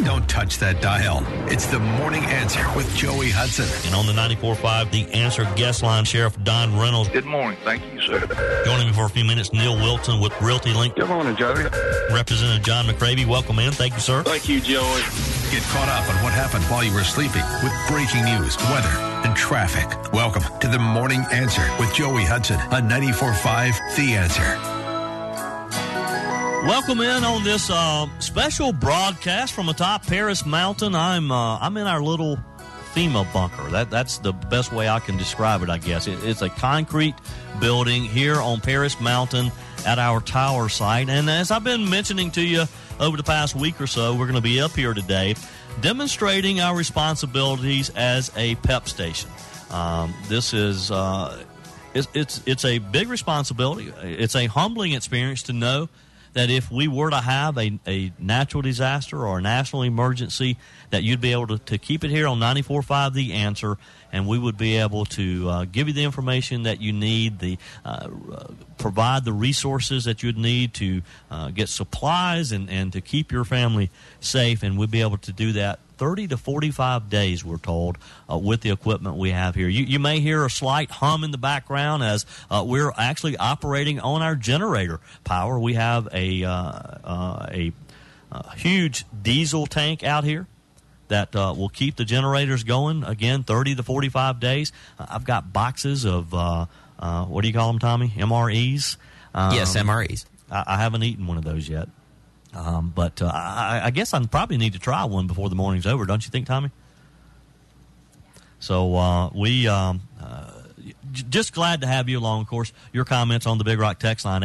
Don't touch that dial. It's the Morning Answer with Joey Hudson. And on the 94.5, the Answer guest line, Sheriff Don Reynolds. Good morning. Thank you, sir. Joining me for a few minutes, Neil Wilson with Realty Link. Good morning, Joey. Representative John McCravey, welcome in. Thank you, sir. Thank you, Joey. Get caught up on what happened while you were sleeping with breaking news, weather, and traffic. Welcome to the Morning Answer with Joey Hudson on 94.5 The Answer. Welcome in on this special broadcast from atop Paris Mountain. I'm in our little FEMA bunker. That's the best way I can describe it, I guess. It's a concrete building here on Paris Mountain at our tower site. And as I've been mentioning to you over the past week or so, we're going to be up here today demonstrating our responsibilities as a PEP station. This is it's a big responsibility. It's a humbling experience to know that if we were to have a natural disaster or a national emergency, that you'd be able to keep it here on 94.5 The Answer, and we would be able to give you the information that you need, provide the resources that you'd need to get supplies and to keep your family safe, and we'd be able to do that 30 to 45 days, we're told, with the equipment we have here. You may hear a slight hum in the background as we're actually operating on our generator power. We have a huge diesel tank out here that will keep the generators going, again, 30 to 45 days. I've got boxes of, what do you call them, Tommy? MREs? Yes, MREs. I haven't eaten one of those yet. But I guess I probably need to try one before the morning's over, don't you think, Tommy? So we just glad to have you along. Of course, your comments on the Big Rock text line,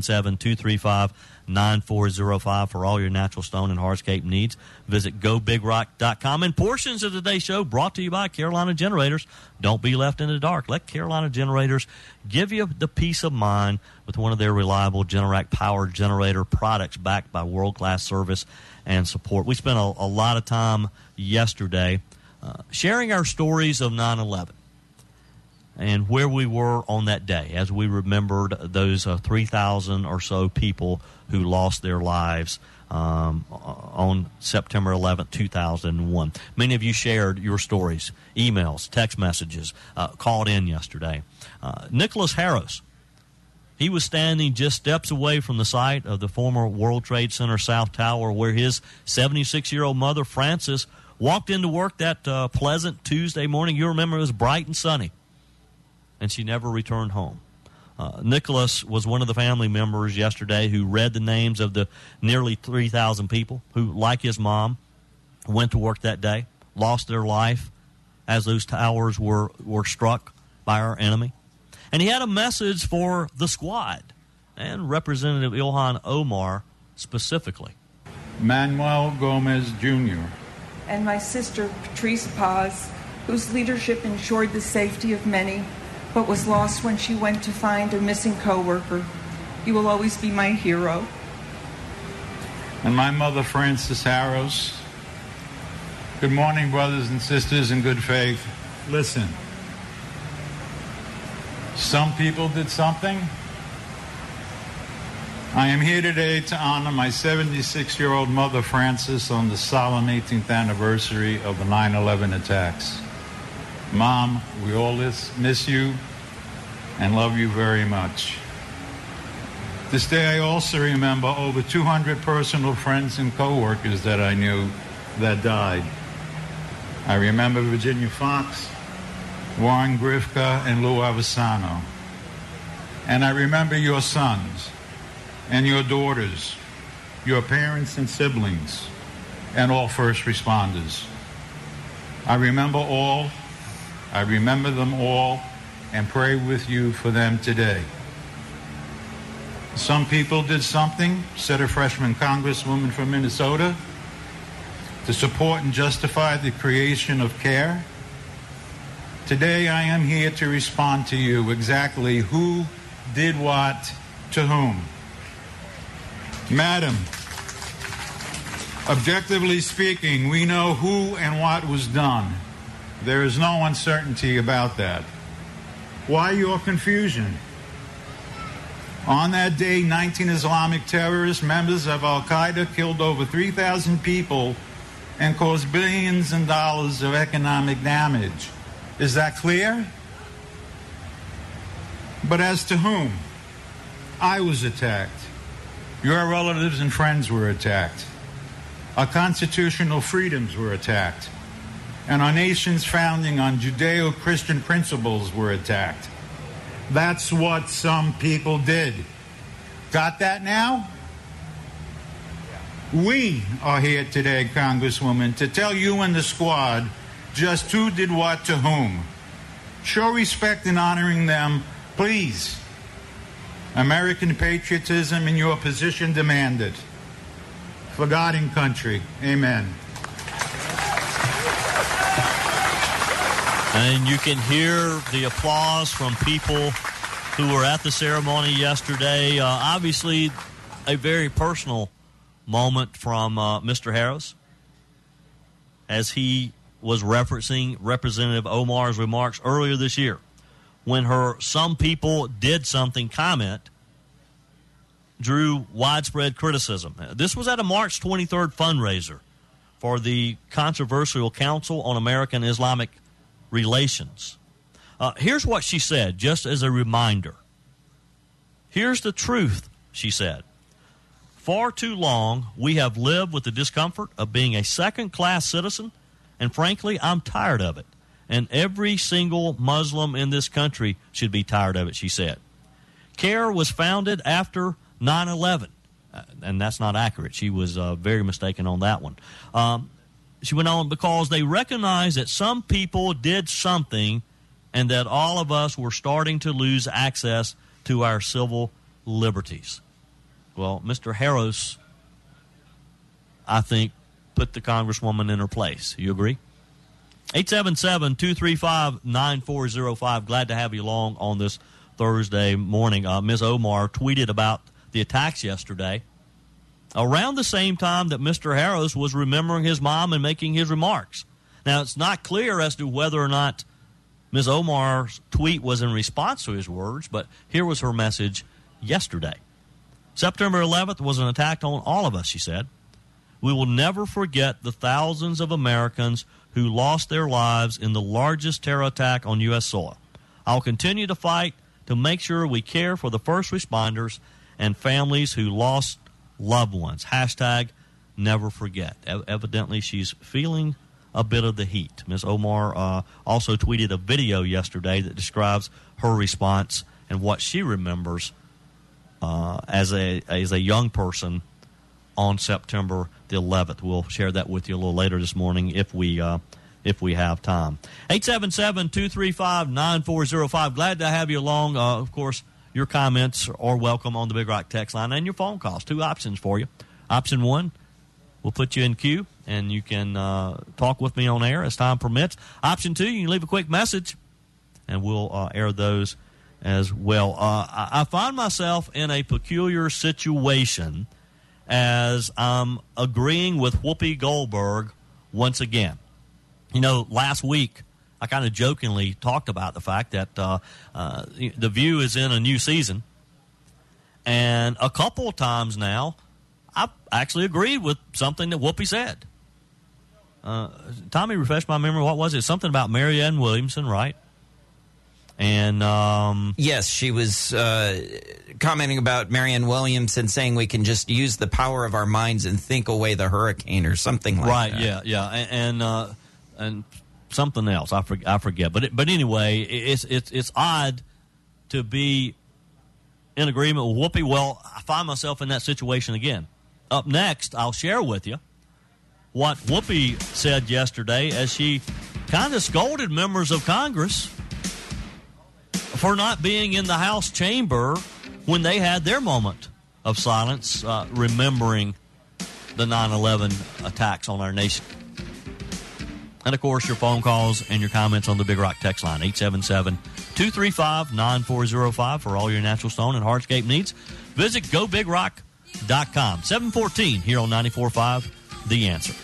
877-235-9405 for all your natural stone and hardscape needs. Visit gobigrock.com. And portions of today's show brought to you by Carolina Generators. Don't be left in the dark. Let Carolina Generators give you the peace of mind with one of their reliable Generac power generator products backed by world-class service and support. We spent a lot of time yesterday sharing our stories of 9/11 and where we were on that day as we remembered those 3,000 or so people who lost their lives on September 11th, 2001. Many of you shared your stories, emails, text messages, called in yesterday. Nicholas Harris, he was standing just steps away from the site of the former World Trade Center South Tower where his 76-year-old mother, Frances, walked into work that pleasant Tuesday morning. You remember it was bright and sunny, and she never returned home. Nicholas was one of the family members yesterday who read the names of the nearly 3,000 people who, like his mom, went to work that day, lost their life as those towers were struck by our enemy. And he had a message for the squad and Representative Ilhan Omar specifically. Manuel Gomez Jr. and my sister Patrice Paz, whose leadership ensured the safety of many, but was lost when she went to find a missing coworker. You will always be my hero. And my mother, Frances Harris. Good morning, brothers and sisters in good faith. Listen, some people did something. I am here today to honor my 76-year-old mother, Frances, on the solemn 18th anniversary of the 9/11 attacks. Mom, we all miss you and love you very much. This day I also remember over 200 personal friends and co-workers that I knew that died. I remember Virginia Fox, Warren Grifka, and Lou Avasano. And I remember your sons and your daughters, your parents and siblings, and all first responders. I remember all. I remember them all and pray with you for them today. Some people did something, said a freshman congresswoman from Minnesota, to support and justify the creation of CARE. Today I am here to respond to you exactly who did what to whom. Madam, objectively speaking, we know who and what was done. There is no uncertainty about that. Why your confusion? On that day, 19 Islamic terrorist members of Al-Qaeda killed over 3,000 people and cause billions of dollars of economic damage. Is that clear? But as to whom? I was attacked. Your relatives and friends were attacked. Our constitutional freedoms were attacked. And our nation's founding on Judeo-Christian principles were attacked. That's what some people did. Got that now? We are here today, Congresswoman, to tell you and the squad just who did what to whom. Show respect in honoring them, please. American patriotism in your position demand it. For God and country, amen. And you can hear the applause from people who were at the ceremony yesterday. Obviously, a very personal moment from Mr. Harris as he was referencing Representative Omar's remarks earlier this year when her "some people did something" comment drew widespread criticism. This was at a March 23rd fundraiser for the controversial Council on American Islamic Relations. Here's what she said, just as a reminder. Here's the truth, she said. Far too long, we have lived with the discomfort of being a second-class citizen, and frankly, I'm tired of it. And every single Muslim in this country should be tired of it, she said. CARE was founded after 9/11, and that's not accurate. She was very mistaken on that one. She went on, because they recognized that some people did something and that all of us were starting to lose access to our civil liberties. Well, Mr. Harris, I think, put the Congresswoman in her place. You agree? 877-235-9405. Glad to have you along on this Thursday morning. Ms. Omar tweeted about the attacks yesterday around the same time that Mr. Harris was remembering his mom and making his remarks. Now, it's not clear as to whether or not Ms. Omar's tweet was in response to his words, but here was her message yesterday. September 11th was an attack on all of us, she said. We will never forget the thousands of Americans who lost their lives in the largest terror attack on U.S. soil. I'll continue to fight to make sure we care for the first responders and families who lost loved ones. Hashtag never forget. Evidently, she's feeling a bit of the heat. Ms. Omar also tweeted a video yesterday that describes her response and what she remembers as a young person on September the 11th. We'll share that with you a little later this morning if we have time. 877-235-9405. Glad to have you along. Of course, your comments are welcome on the Big Rock text line and your phone calls. Two options for you. Option one, we'll put you in queue and you can talk with me on air as time permits. Option two, you can leave a quick message and we'll air those as well. I find myself in a peculiar situation as I'm agreeing with Whoopi Goldberg once again. You know, last week I kind of jokingly talked about the fact that The View is in a new season, and a couple of times now I've actually agreed with something that Whoopi said. Tommy, refresh my memory. What was it? Something about Marianne Williamson, right? And yes, she was commenting about Marianne Williamson, saying we can just use the power of our minds and think away the hurricane or something like that. Right? Yeah. And something else. I forget. But anyway, it's odd to be in agreement with Whoopi. Well, I find myself in that situation again. Up next, I'll share with you what Whoopi said yesterday as she kind of scolded members of Congress for not being in the House chamber when they had their moment of silence, remembering the 9/11 attacks on our nation. And, of course, your phone calls and your comments on the Big Rock text line, 877-235-9405 for all your natural stone and hardscape needs. Visit GoBigRock.com. 714 here on 94.5, The Answer.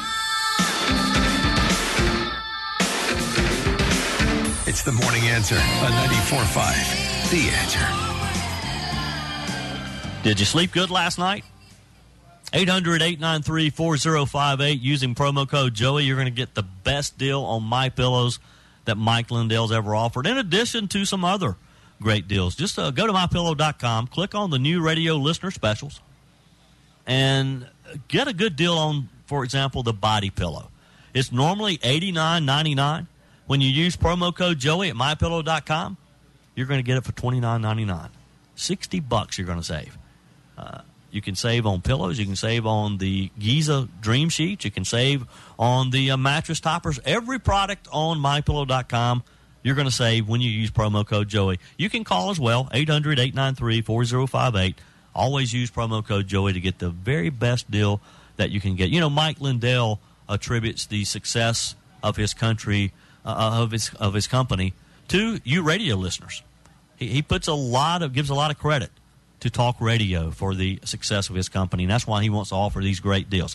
It's the Morning Answer on 94.5, The Answer. Did you sleep good last night? 800-893-4058. Using promo code Joey, you're going to get the best deal on MyPillows that Mike Lindell's ever offered, in addition to some other great deals. Just go to MyPillow.com, click on the new radio listener specials, and get a good deal on, for example, the body pillow. It's normally $89.99. When you use promo code Joey at MyPillow.com, you're going to get it for $29.99. $60 you're going to save. You can save on pillows. You can save on the Giza Dream Sheets. You can save on the mattress toppers. Every product on MyPillow.com, you're going to save when you use promo code Joey. You can call as well, 800-893-4058. Always use promo code Joey to get the very best deal that you can get. You know, Mike Lindell attributes the success of his country, of his company, to you radio listeners. He gives a lot of credit to talk radio for the success of his company, and that's why he wants to offer these great deals.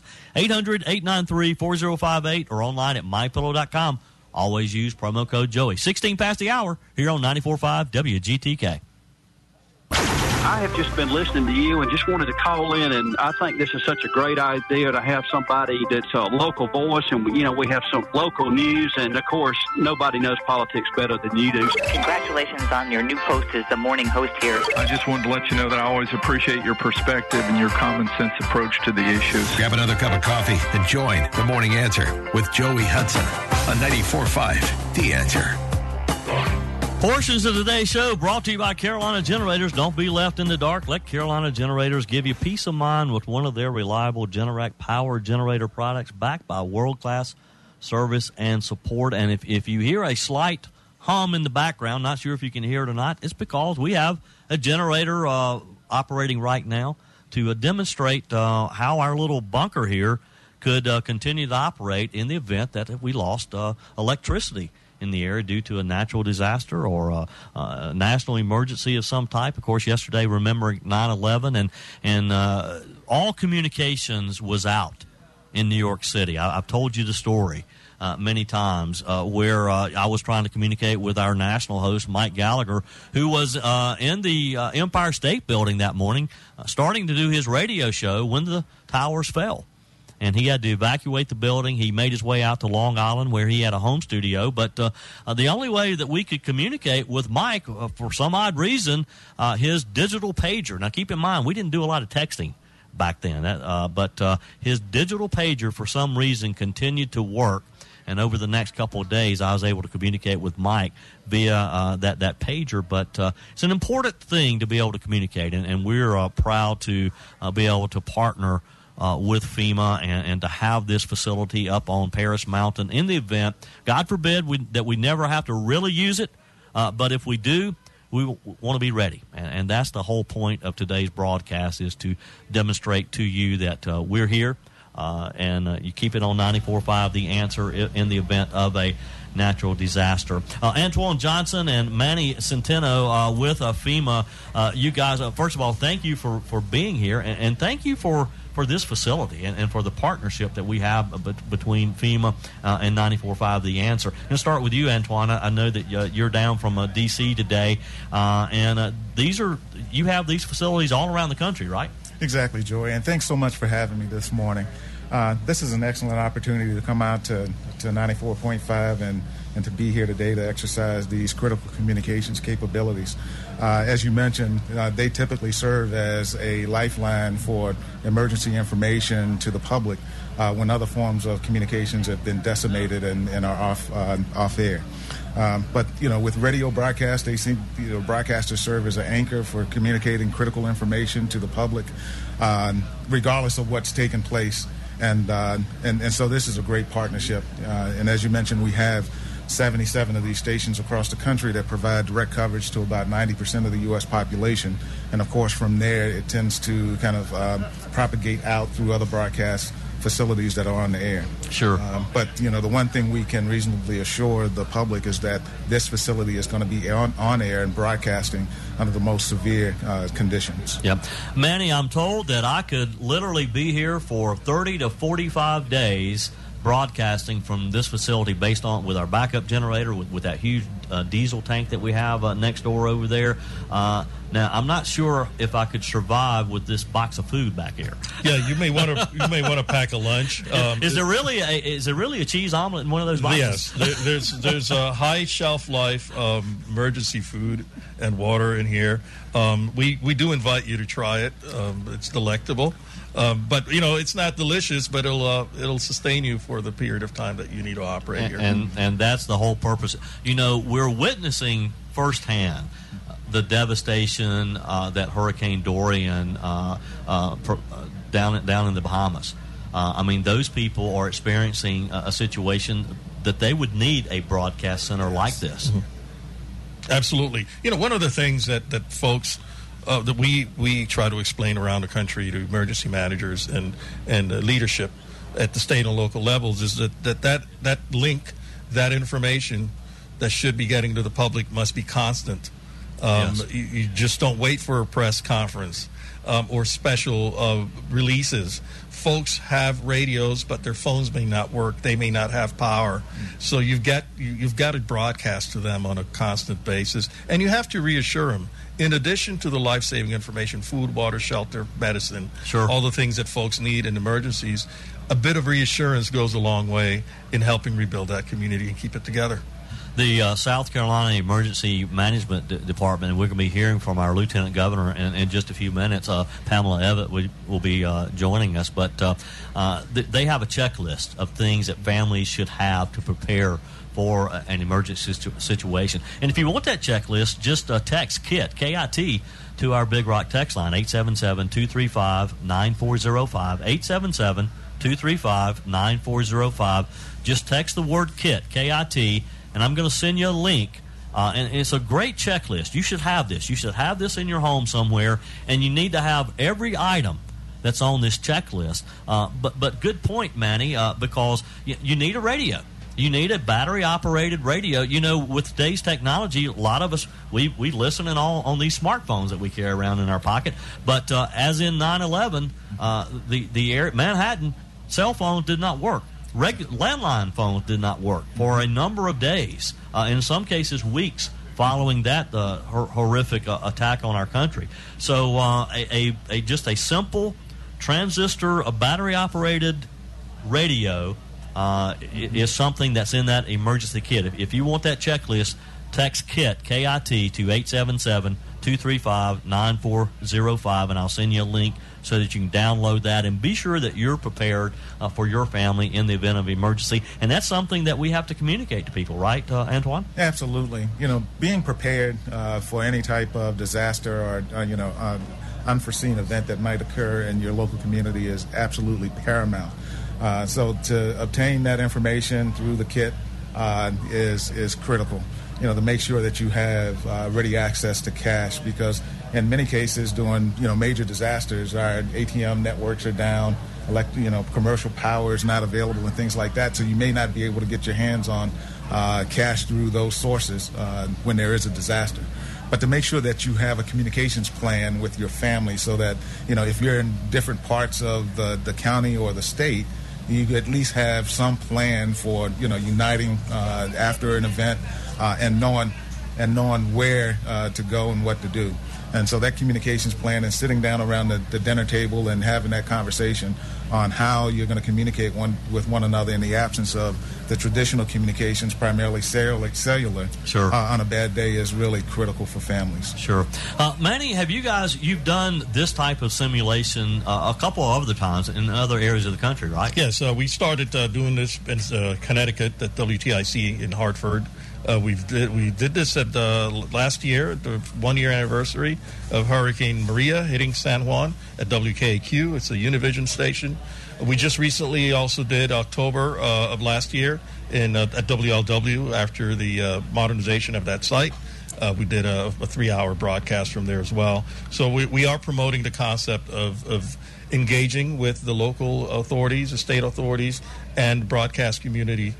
800-893-4058 or online at MyPillow.com. Always use promo code Joey. 16 past the hour here on 94.5 WGTK. I have just been listening to you and just wanted to call in, and I think this is such a great idea to have somebody that's a local voice, and we have some local news, and of course nobody knows politics better than you do. Congratulations on your new post as the morning host here. I just wanted to let you know that I always appreciate your perspective and your common sense approach to the issues. Grab another cup of coffee and join The Morning Answer with Joey Hudson on 94.5 The Answer. Portions of today's show brought to you by Carolina Generators. Don't be left in the dark. Let Carolina Generators give you peace of mind with one of their reliable Generac power generator products backed by world-class service and support. And if you hear a slight hum in the background, not sure if you can hear it or not, it's because we have a generator operating right now to demonstrate how our little bunker here could continue to operate in the event that we lost electricity in the area due to a natural disaster or a national emergency of some type. Of course, yesterday, remembering 9/11, and all communications was out in New York City. I've told you the story many times where I was trying to communicate with our national host, Mike Gallagher, who was in the Empire State Building that morning, starting to do his radio show when the towers fell. And he had to evacuate the building. He made his way out to Long Island where he had a home studio. But the only way that we could communicate with Mike, for some odd reason, his digital pager. Now, keep in mind, we didn't do a lot of texting back then. But his digital pager, for some reason, continued to work. And over the next couple of days, I was able to communicate with Mike via that pager. But it's an important thing to be able to communicate. And we're proud to be able to partner with FEMA and to have this facility up on Paris Mountain in the event, God forbid, that we never have to really use it. But if we do, we want to be ready. And that's the whole point of today's broadcast, is to demonstrate to you that we're here. And you keep it on 94.5 The Answer in the event of a natural disaster. Antoine Johnson and Manny Centeno with FEMA. You guys, first of all, thank you for being here, and thank you for this facility and for the partnership that we have between FEMA and 94.5 The Answer. I'm going to start with you, Antoine. I know that you're down from D.C. today, and you have these facilities all around the country, right? Exactly, Joey, and thanks so much for having me this morning. This is an excellent opportunity to come out to 94.5 and to be here today to exercise these critical communications capabilities. As you mentioned, they typically serve as a lifeline for emergency information to the public when other forms of communications have been decimated and are off air. But with radio broadcast, they seem broadcasters serve as an anchor for communicating critical information to the public, regardless of what's taken place. And so this is a great partnership. And as you mentioned, we have 77 of these stations across the country that provide direct coverage to about 90% of the U.S. population. And, of course, from there, it tends to kind of propagate out through other broadcast facilities that are on the air. Sure. But, the one thing we can reasonably assure the public is that this facility is going to be on air and broadcasting under the most severe conditions. Yep. Manny, I'm told that I could literally be here for 30 to 45 days broadcasting from this facility with our backup generator, with that huge diesel tank that we have next door over there. Now, I'm not sure if I could survive with this box of food back here. Yeah, you may want to pack a lunch. Is there really a cheese omelet in one of those boxes? Yes, there's a high shelf life emergency food and water in here. We do invite you to try it. It's delectable. But it's not delicious, but it'll sustain you for the period of time that you need to operate here. And that's the whole purpose. We're witnessing firsthand the devastation that Hurricane Dorian down in the Bahamas. Those people are experiencing a situation that they would need a broadcast center like this. Mm-hmm. Absolutely. One of the things that folks that we try to explain around the country to emergency managers and leadership at the state and local levels is that link, that information that should be getting to the public must be constant. Yes. You just don't wait for a press conference or special releases. Folks have radios, but their phones may not work. They may not have power. So you've got to broadcast to them on a constant basis, and you have to reassure them. In addition to the life-saving information, food, water, shelter, medicine, all the things that folks need in emergencies, a bit of reassurance goes a long way in helping rebuild that community and keep it together. The South Carolina Emergency Management Department, and we're going to be hearing from our Lieutenant Governor in just a few minutes. Pamela Evett will be joining us, but they have a checklist of things that families should have to prepare for an emergency situation. And if you want that checklist, just text KIT, K-I-T, to our Big Rock text line, 877-235-9405, 877-235-9405. Just text the word KIT, K-I-T, and I'm going to send you a link. And it's a great checklist. You should have this. You should have this in your home somewhere, and you need to have every item that's on this checklist. But good point, Manny, because you need a radio. You need a battery-operated radio. With today's technology, a lot of us, we listen on these smartphones that we carry around in our pocket. But as in 9/11, the Manhattan cell phone did not work. Landline phones did not work for a number of days, in some cases weeks, following that horrific attack on our country. So just a simple transistor, a battery-operated radio is something that's in that emergency kit. If you want that checklist, text KIT, K-I-T, to 877-235-9405, and I'll send you a link so that you can download that and be sure that you're prepared for your family in the event of emergency. And that's something that we have to communicate to people, right, Antoine? Absolutely. Being prepared for any type of disaster or, unforeseen event that might occur in your local community is absolutely paramount. So to obtain that information through the kit is critical. To make sure that you have ready access to cash, because in many cases during major disasters, our ATM networks are down, commercial power is not available and things like that. So you may not be able to get your hands on cash through those sources when there is a disaster. But to make sure that you have a communications plan with your family, so that if you're in different parts of the county or the state, you at least have some plan for uniting after an event and knowing where to go and what to do. And so that communications plan and sitting down around the dinner table and having that conversation on how you're going to communicate with one another in the absence of the traditional communications, primarily cellular, on a bad day is really critical for families. Sure. Manny, you've done this type of simulation a couple of other times in other areas of the country, right? Yes, we started doing this in Connecticut at WTIC in Hartford. We did this at last year, the 1-year anniversary of Hurricane Maria hitting San Juan at WKQ. It's a Univision station. We just recently also did October of last year at WLW after the modernization of that site. We did a 3-hour broadcast from there as well. So we are promoting the concept of engaging with the local authorities, the state authorities, and broadcast community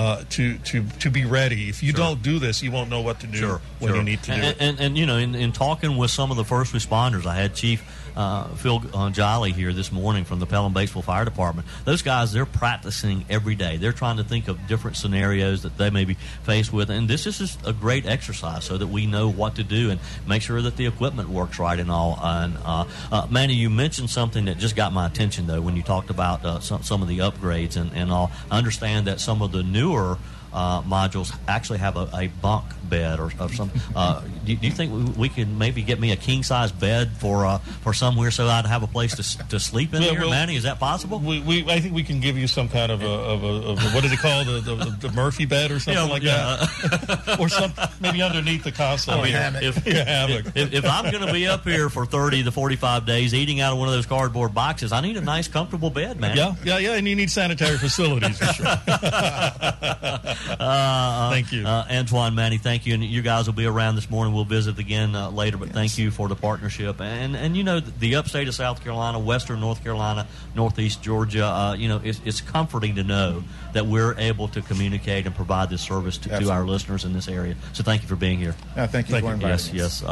to be ready. If you don't do this, you won't know what to do when you need to do it. And in talking with some of the first responders, I had Chief Phil Jolly here this morning from the Pelham Batesville Fire Department. Those guys, they're practicing every day. They're trying to think of different scenarios that they may be faced with, and this is just a great exercise so that we know what to do and make sure that the equipment works right and all. And Manny, you mentioned something that just got my attention, though, when you talked about some of the upgrades and all. I understand that some of the newer modules actually have a bunk bed or some. Do you think we could maybe get me a king size bed for somewhere so I'd have a place to sleep in there, Manny? Is that possible? I think we can give you some kind of a what is it called, the Murphy bed or something that, or some maybe underneath the console. If I'm going to be up here for 30 to 45 days eating out of one of those cardboard boxes, I need a nice, comfortable bed, man. Yeah, and you need sanitary facilities for sure. Thank you, Antoine, Manny. Thank you, and you guys will be around this morning. We'll visit again later, but thank you for the partnership. And you know, the upstate of South Carolina, western North Carolina, northeast Georgia. It's comforting to know that we're able to communicate and provide this service to our listeners in this area. So thank you for being here. Thank you for inviting us. Yes.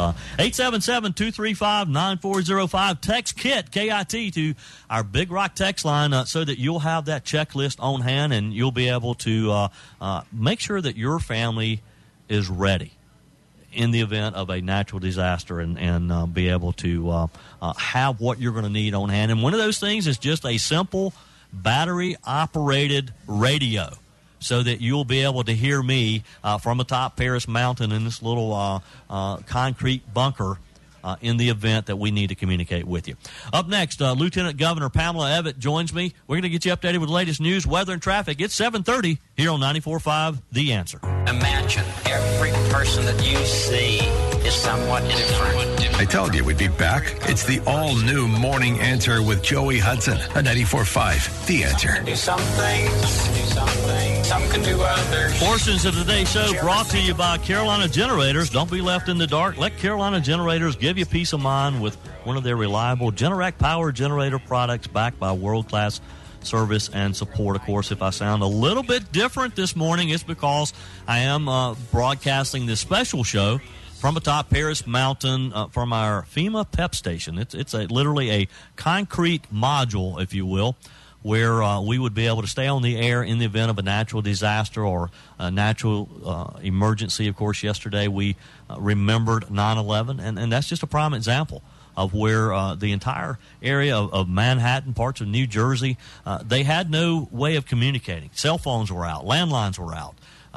877-235-9405. Text KIT, K-I-T, to our Big Rock text line so that you'll have that checklist on hand and you'll be able to make sure that your family is ready in the event of a natural disaster and be able to have what you're going to need on hand. And one of those things is just a simple battery-operated radio so that you'll be able to hear me from atop Paris Mountain in this little concrete bunker in the event that we need to communicate with you. Up next, Lieutenant Governor Pamela Evette joins me. We're going to get you updated with the latest news, weather, and traffic. It's 7:30 here on 94.5 The Answer. Imagine every person that you see is somewhat different. I told you we'd be back. It's the all-new Morning Answer with Joey Hudson on 94.5 The Answer. Do some things, some can do others. Portions of today's show brought to you by Carolina Generators. Don't be left in the dark. Let Carolina Generators give you peace of mind with one of their reliable Generac power generator products backed by world-class service and support. Of course, if I sound a little bit different this morning, it's because I am broadcasting this special show from atop Paris Mountain from our FEMA PEP station. It's literally a concrete module, if you will, where we would be able to stay on the air in the event of a natural disaster or a natural emergency. Of course, yesterday we remembered 9/11, and that's just a prime example of where the entire area of Manhattan, parts of New Jersey, they had no way of communicating. Cell phones were out, landlines were out,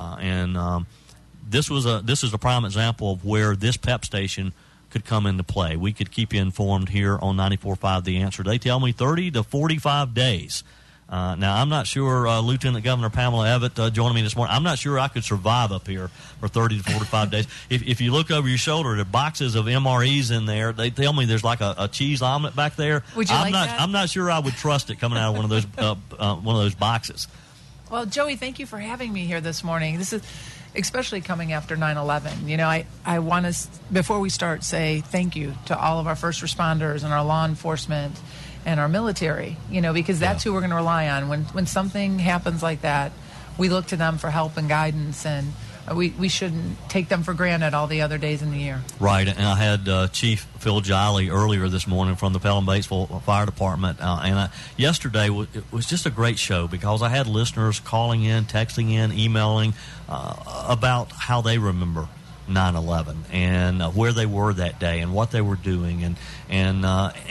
and this is a prime example of where this PEP station could come into play. We could keep you informed here on 94.5 The Answer. They tell me 30 to 45 days. Now, I'm not sure, Lieutenant Governor Pamela Evette joining me this morning, I'm not sure I could survive up here for 30 to 45 days. If you look over your shoulder, there are boxes of MREs in there. They tell me there's like a cheese omelet back there. Would you like that? I'm not sure I would trust it coming out of one of those boxes. Well, Joey, thank you for having me here this morning. This is especially coming after 9/11. You know, I want to, before we start, say thank you to all of our first responders and our law enforcement and our military, you know, because that's who we're going to rely on. When something happens like that, we look to them for help and guidance, and we shouldn't take them for granted all the other days in the year. Right, and I had Chief Phil Jolly earlier this morning from the Pelham Batesville Fire Department, and yesterday it was just a great show because I had listeners calling in, texting in, emailing about how they remember 9/11 and where they were that day and what they were doing, and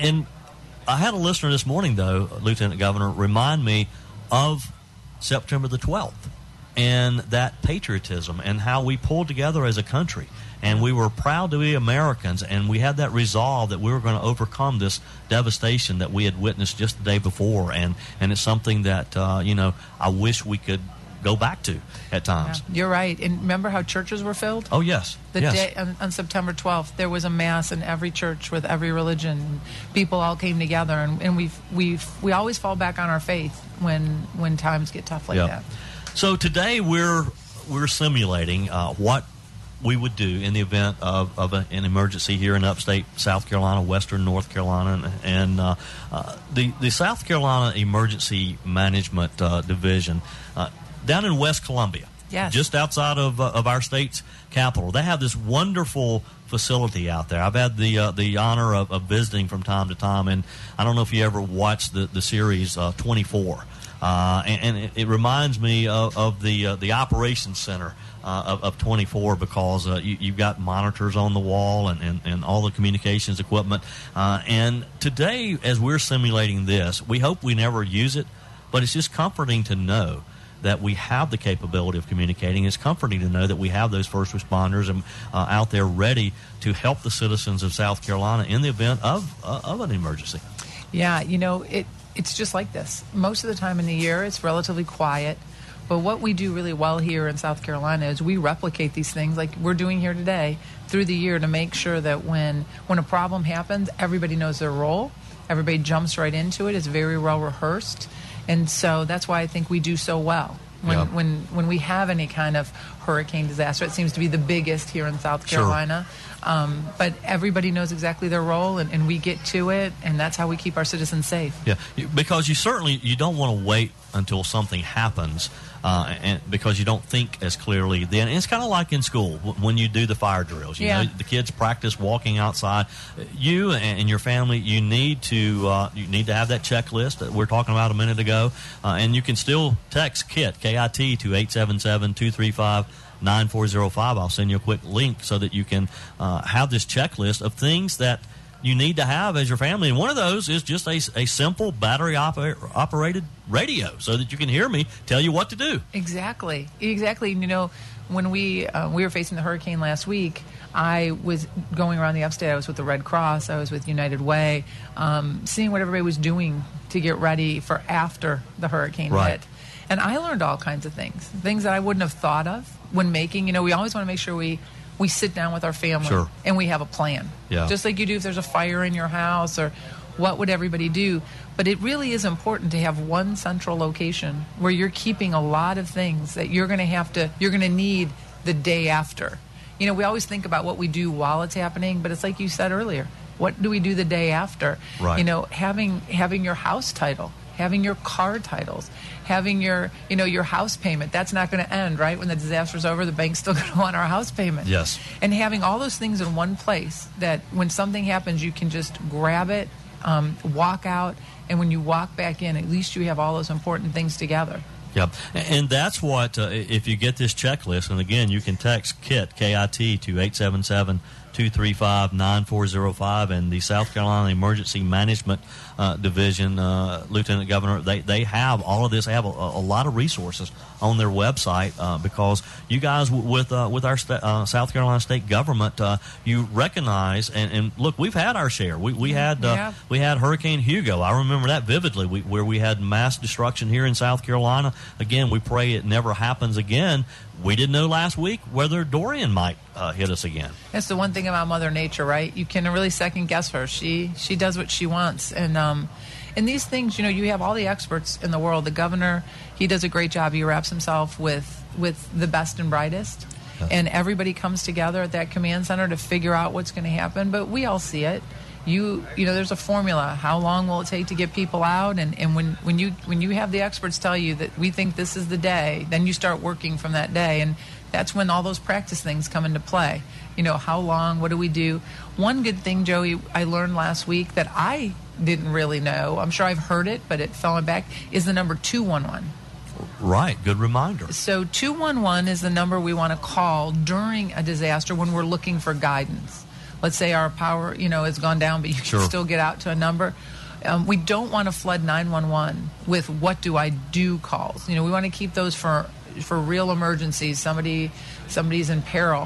I had a listener this morning, though, Lieutenant Governor, remind me of September the 12th and that patriotism and how we pulled together as a country. And we were proud to be Americans, and we had that resolve that we were going to overcome this devastation that we had witnessed just the day before. And it's something that, I wish we could go back to at times. Yeah, you're right. And remember how churches were filled? Oh, yes. The day on September 12th, there was a mass in every church with every religion. People all came together, and we always fall back on our faith when times get tough like that. So today we're simulating what we would do in the event of an emergency here in upstate South Carolina, western North Carolina, and the South Carolina Emergency Management Division down in West Columbia Yes. Just outside of our state's capital. They have this wonderful facility out there. I've had the honor of visiting from time to time, and I don't know if you ever watched the series 24. And it reminds me of the operations center of 24, because you've got monitors on the wall and all the communications equipment. And today, as we're simulating this, we hope we never use it, but it's just comforting to know that we have the capability of communicating. It's comforting to know that we have those first responders and out there ready to help the citizens of South Carolina in the event of an emergency. Yeah, it's just like this. Most of the time in the year, it's relatively quiet. But what we do really well here in South Carolina is we replicate these things like we're doing here today through the year to make sure that when a problem happens, everybody knows their role. Everybody jumps right into it. It's very well rehearsed. And so that's why I think we do so well. When we have any kind of hurricane disaster, it seems to be the biggest here in South Carolina. Sure. But everybody knows exactly their role, and we get to it, and that's how we keep our citizens safe. Yeah, because you don't want to wait until something happens, and because you don't think as clearly then. And it's kind of like in school when you do the fire drills. You know, the kids practice walking outside. You and your family, you need to have that checklist that we're talking about a minute ago, and you can still text KIT, K-I-T, to 877-235-9405. I'll send you a quick link so that you can have this checklist of things that you need to have as your family. And one of those is just a simple battery-operated radio so that you can hear me tell you what to do. Exactly. When we were facing the hurricane last week, I was going around the upstate. I was with the Red Cross. I was with United Way, seeing what everybody was doing to get ready for after the hurricane hit. And I learned all kinds of things that I wouldn't have thought of when making, we always want to make sure we sit down with our family and we have a plan. Yeah. Just like you do if there's a fire in your house, or what would everybody do. But it really is important to have one central location where you're keeping a lot of things that you're going to need the day after. We always think about what we do while it's happening, but it's like you said earlier, what do we do the day after? Right. Having your house title, having your car titles, having your house payment. That's not going to end, right? When the disaster's over, the bank's still going to want our house payment. Yes. And having all those things in one place that when something happens, you can just grab it, walk out, and when you walk back in, at least you have all those important things together. Yep. And that's what, if you get this checklist, and again, you can text KIT, K-I-T, to 877-235-9405, and the South Carolina Emergency Management Division, Lieutenant Governor, they have all of this. They have a lot of resources on their website because you guys with our South Carolina state government, you recognize and look, we've had our share. We had Hurricane Hugo. I remember that vividly, where we had mass destruction here in South Carolina. Again, we pray it never happens again. We didn't know last week whether Dorian might hit us again. That's the one thing about Mother Nature, right? You can really second guess her. She does what she wants, and these things, you have all the experts in the world. The governor, he does a great job. He wraps himself with the best and brightest, and everybody comes together at that command center to figure out what's going to happen. But we all see it. There's a formula. How long will it take to get people out? And when you have the experts tell you that we think this is the day, then you start working from that day. And that's when all those practice things come into play. How long? What do we do? One good thing, Joey, I learned last week that I didn't really know. I'm sure I've heard it, but it fell back, is the number 211. Right. Good reminder. So 211 is the number we want to call during a disaster when we're looking for guidance. Let's say our power, has gone down, but you can still get out to a number. We don't want to flood 911 with what do I do calls. We want to keep those for real emergencies. Somebody's in peril.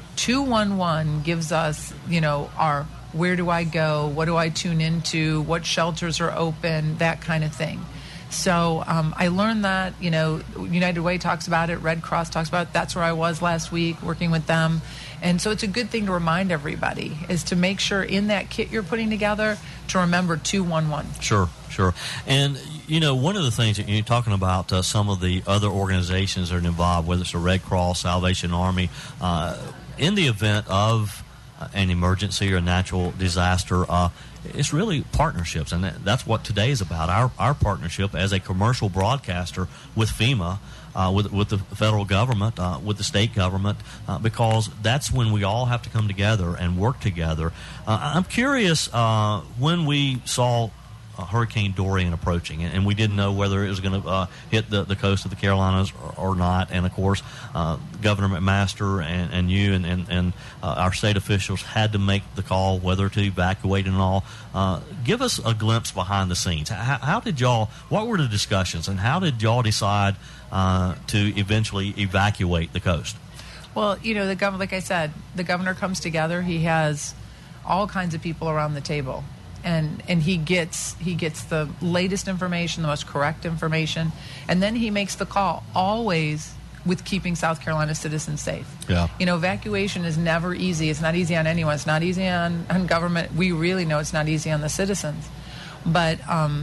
211 gives us, our where do I go, what do I tune into, what shelters are open, that kind of thing. So I learned that, United Way talks about it, Red Cross talks about it. That's where I was last week working with them. And so it's a good thing to remind everybody is to make sure in that kit you're putting together to remember 211. Sure. And, one of the things that you're talking about, some of the other organizations that are involved, whether it's the Red Cross, Salvation Army, in the event of an emergency or a natural disaster, it's really partnerships, and that's what today is about. Our partnership as a commercial broadcaster with FEMA with the federal government, with the state government, because that's when we all have to come together and work together. I'm curious, when we saw Hurricane Dorian approaching, and we didn't know whether it was going to hit the coast of the Carolinas or not. And of course, Governor McMaster and you and our state officials had to make the call whether to evacuate and all. Give us a glimpse behind the scenes. How did y'all? What were the discussions, and how did y'all decide to eventually evacuate the coast? Well, the governor, like I said, the governor comes together. He has all kinds of people around the table. And he gets the latest information, the most correct information, and then he makes the call, always with keeping South Carolina citizens safe. Yeah. Evacuation is never easy. It's not easy on anyone. It's not easy on government. We really know it's not easy on the citizens. But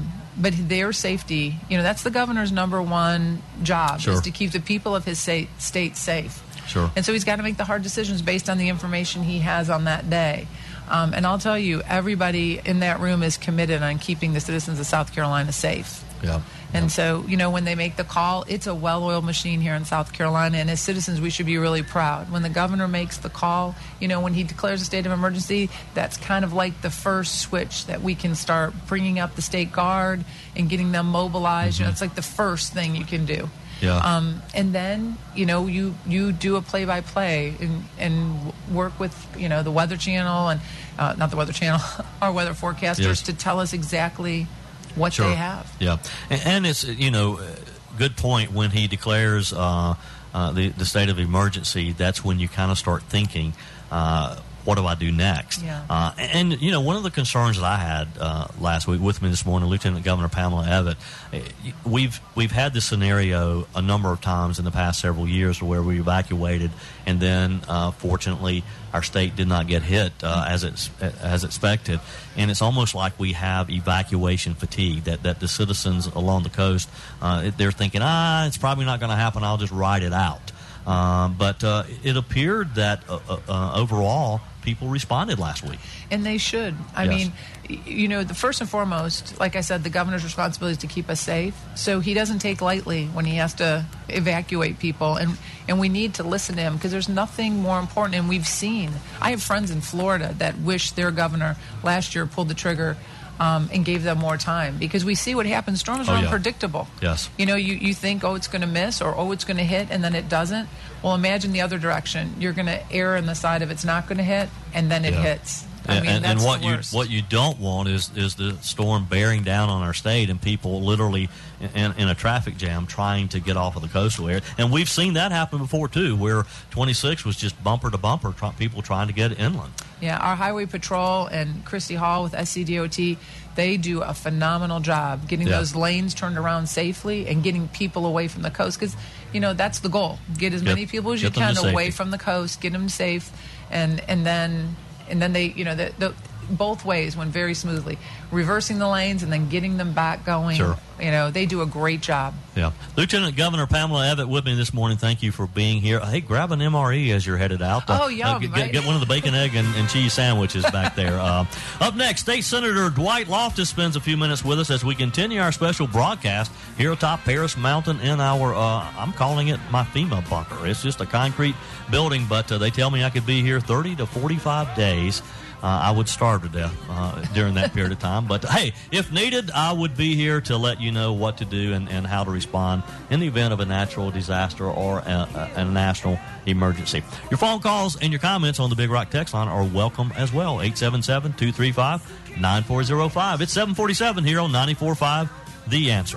their safety, that's the governor's number one job, Sure. is to keep the people of his state safe. Sure. And so he's got to make the hard decisions based on the information he has on that day. And I'll tell you, everybody in that room is committed on keeping the citizens of South Carolina safe. Yeah. And so, when they make the call, it's a well-oiled machine here in South Carolina. And as citizens, we should be really proud. When the governor makes the call, when he declares a state of emergency, that's kind of like the first switch that we can start bringing up the state guard and getting them mobilized. Mm-hmm. It's like the first thing you can do. Yeah. And then, you do a play-by-play and work with, the Weather Channel and not the Weather Channel, our weather forecasters, Yes. to tell us exactly what Sure. they have. Yeah. And it's, good point. When he declares the state of emergency, that's when you kind of start thinking, what do I do next? Yeah. And one of the concerns that I had last week with me this morning, Lieutenant Governor Pamela Evett, we've had this scenario a number of times in the past several years where we evacuated, and then fortunately our state did not get hit as expected, and it's almost like we have evacuation fatigue. That the citizens along the coast, they're thinking, it's probably not going to happen. I'll just ride it out. But it appeared that overall people responded last week. And they should. I Yes. mean, the first and foremost, like I said, the governor's responsibility is to keep us safe. So he doesn't take lightly when he has to evacuate people. And we need to listen to him, because there's nothing more important. And we've seen, I have friends in Florida that wish their governor last year pulled the trigger and gave them more time, because we see what happens. Storms are yeah. unpredictable. Yes. You think, it's going to miss, or it's going to hit, and then it doesn't. Well, imagine the other direction. You're going to err on the side of it's not going to hit, and then it Yeah. hits. I mean, that's what the worst. what you don't want is the storm bearing down on our state and people literally in a traffic jam trying to get off of the coastal area. And we've seen that happen before too, where 26 was just bumper to bumper, people trying to get inland. Yeah, our Highway Patrol and Christy Hall with SCDOT, they do a phenomenal job getting Yeah. those lanes turned around safely and getting people away from the coast, because that's the goal. Get as many people as you get them can to away safety. from the coast, get them safe, and then they the both ways went very smoothly, reversing the lanes and then getting them back going. Sure. They do a great job. Yeah. Lieutenant Governor Pamela Evett with me this morning. Thank you for being here. Hey, grab an MRE as you're headed out. Yum, get one of the bacon, egg, and cheese sandwiches back there. Up next, State Senator Dwight Loftus spends a few minutes with us as we continue our special broadcast here atop Paris Mountain in our, I'm calling it my FEMA bunker. It's just a concrete building, but they tell me I could be here 30 to 45 days. I would starve to death during that period of time. But, hey, if needed, I would be here to let you know what to do and how to respond in the event of a natural disaster or a national emergency. Your phone calls and your comments on the Big Rock text line are welcome as well, 877-235-9405. It's 747 here on 94.5 The Answer.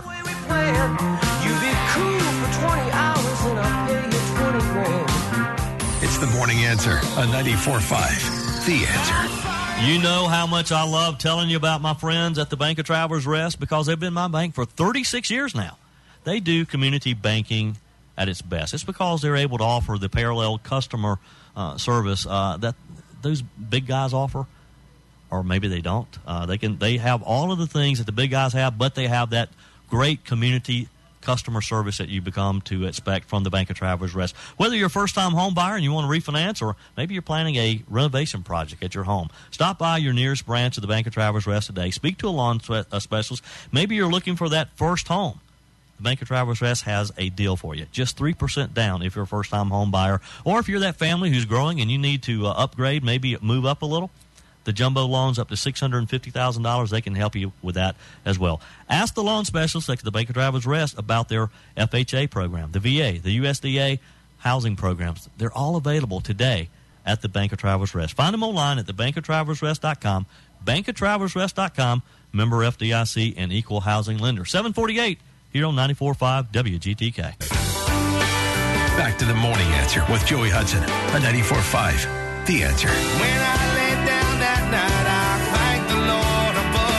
It's the Morning Answer on 94.5 The Answer. You know how much I love telling you about my friends at the Bank of Travelers Rest, because they've been my bank for 36 years now. They do community banking at its best. It's because they're able to offer the parallel customer service that those big guys offer, or maybe they don't. They have all of the things that the big guys have, but they have that great community customer service that you become to expect from the Bank of Travelers Rest. Whether you're a first-time home buyer and you want to refinance, or maybe you're planning a renovation project at your home, stop by your nearest branch of the Bank of Travelers Rest today. Speak to a loan specialist. Maybe you're looking for that first home. Bank of Travelers Rest has a deal for you. Just 3% down if you're a first-time home buyer, or if you're that family who's growing and you need to upgrade, maybe move up a little. The jumbo loans up to $650,000, they can help you with that as well. Ask the loan specialists at the Bank of Travelers Rest about their FHA program, the VA, the USDA housing programs. They're all available today at the Bank of Travelers Rest. Find them online at thebankoftravellersrest.com, bankoftravellersrest.com, member FDIC, and equal housing lender. 748 here on 94.5 WGTK. Back to the Morning Answer with Joey Hudson on 94.5 The Answer. When I lay down that night, I thank the Lord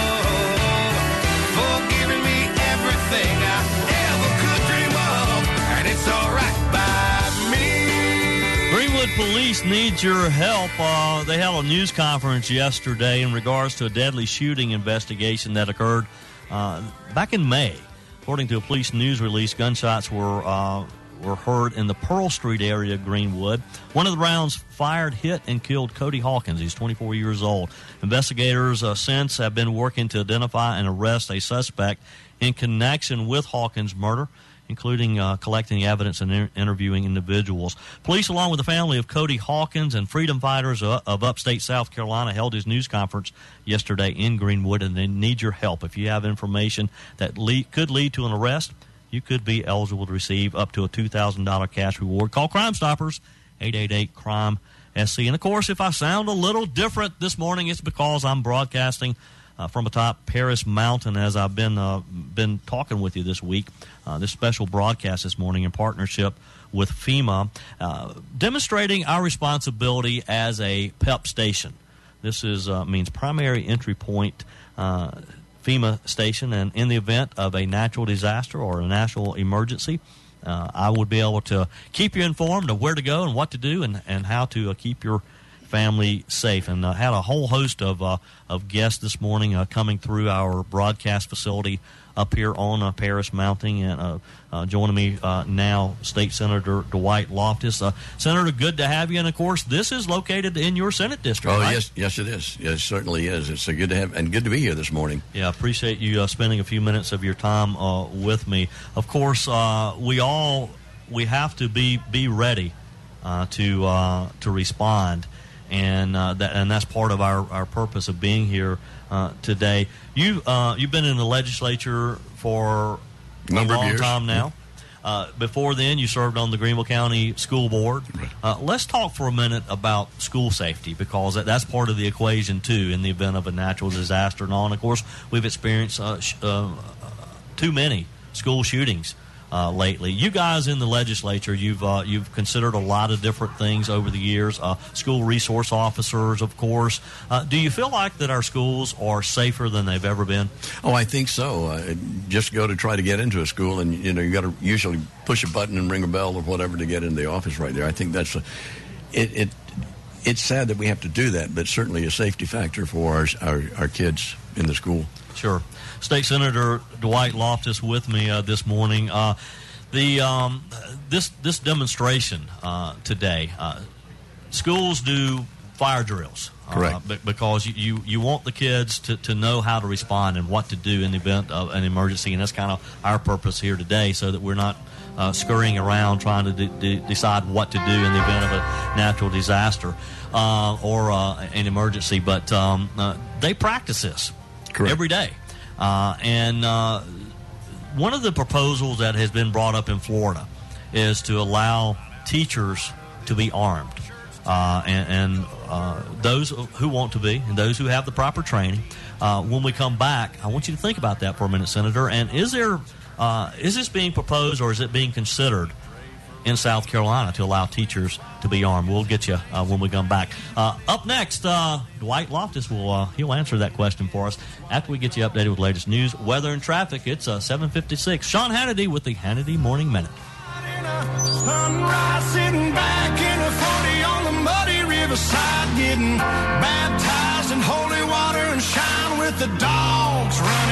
above for giving me everything I ever could dream of, and it's all right by me. Greenwood Police needs your help. They held a news conference yesterday in regards to a deadly shooting investigation that occurred back in May. According to a police news release, gunshots were heard in the Pearl Street area of Greenwood. One of the rounds fired, hit, and killed Cody Hawkins. He's 24 years old. Investigators since have been working to identify and arrest a suspect in connection with Hawkins' murder, including collecting evidence and interviewing individuals. Police, along with the family of Cody Hawkins and freedom fighters of upstate South Carolina, held his news conference yesterday in Greenwood, and they need your help. If you have information that could lead to an arrest, you could be eligible to receive up to a $2,000 cash reward. Call Crime Stoppers, 888-CRIME-SC. And, of course, if I sound a little different this morning, it's because I'm broadcasting from atop Paris Mountain, as I've been talking with you this week. This special broadcast this morning in partnership with FEMA, demonstrating our responsibility as a PEP station. This means primary entry point FEMA station, and in the event of a natural disaster or a national emergency, I would be able to keep you informed of where to go and what to do and how to keep your family safe. And had a whole host of guests this morning coming through our broadcast facility up here on Paris Mountain, and joining me now, State Senator Dwight Loftus. Senator, good to have you. And of course, this is located in your Senate district. Oh, right? yes, it is. Yes, it certainly is. It's good to have and good to be here this morning. Yeah, I appreciate you spending a few minutes of your time with me. Of course, we have to be ready to respond. And that's part of our purpose of being here today. You've been in the legislature for a long time now. Before then, you served on the Greenville County School Board. Let's talk for a minute about school safety, because that's part of the equation, too, in the event of a natural disaster and all. And, of course, we've experienced too many school shootings lately. You guys in the legislature, you've considered a lot of different things over the years. School resource officers, of course. Do you feel like that our schools are safer than they've ever been? Oh, I think so. Just go to try to get into a school, and you got to usually push a button and ring a bell or whatever to get into the office right there. I think that's it's sad that we have to do that, but certainly a safety factor for our kids in the school. Sure. State Senator Dwight Loftus with me this morning. This demonstration today, schools do fire drills. Correct. Because you want the kids to know how to respond and what to do in the event of an emergency, and that's kind of our purpose here today, so that we're not scurrying around trying to decide what to do in the event of a natural disaster or an emergency. But they practice this every day. And one of the proposals that has been brought up in Florida is to allow teachers to be armed. And those who want to be and those who have the proper training. When we come back, I want you to think about that for a minute, Senator. And is this being proposed, or is it being considered in South Carolina to allow teachers to be armed? We'll get you when we come back. Up next, Dwight Loftus he'll answer that question for us after we get you updated with the latest news, weather, and traffic. It's 7:56. Sean Hannity with the Hannity Morning Minute. Sunrise, sitting back in a 40 on the muddy riverside, getting baptized in holy water and shine with the dogs run.